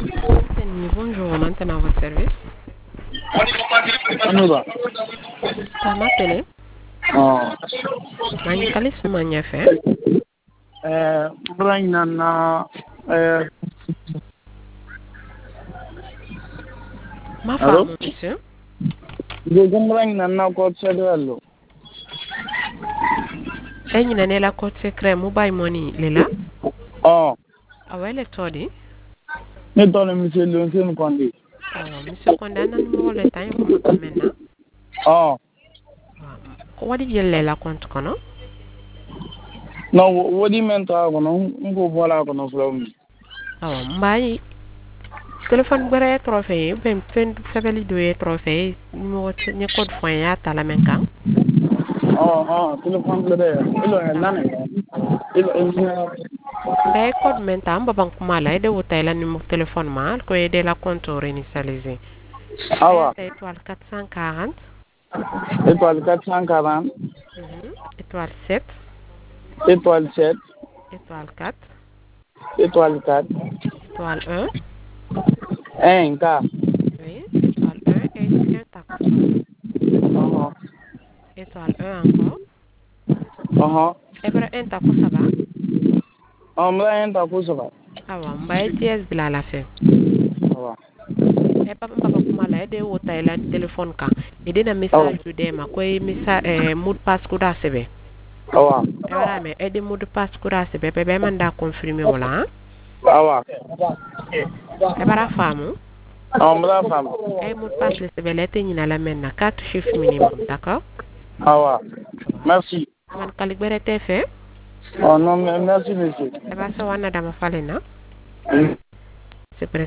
Bonjour, maintenant à votre service. Anuba. Ça m'appelle. Oh. Kali sama ñafe. Brain na Ma Allô? femme, monsieur. Je brain na ko sedelo. Enyi na ne la code secret mobile money lela. Oh. Awele todi. Ne tole monsieur le sen kondi. Monsieur Kondana numéro le temps ko ko maintenant. Oh. Wadi jelle la compte kono. No wodi menta ko no ngo bola ko no flom. Mbayi téléphone bare trophée ben fen febeli do e trophée numéro ne code foin ya tala men kan. Téléphone le ilo lana. Ilo Bay code mentam babang kumala ede wutay la numéro téléphone mal ko aider la compte réinitialiser. Awa. Étoile 440. Étoile 440. Étoile 7. Étoile 7. Étoile 4. Étoile 4. Étoile 1. 1 K. Oui. Étoile 1 et un taco saba. Étoile 1 encore. Et pour un taco saba. Mla un taco saba. Mbaye dièse bila la fin. E papa kuma la ede wota ila téléphone kan ede na message du de ma ko message mot de passe ko da sebe e wala me ede mot de passe ko da sebe be man da confirmer wala e bara famu Mla famu e mot de passe le sebe le te nyina la men na 4 chiffres minimum d'accord merci man kalik bere te fe non merci monsieur e ba so wana dama falena c'est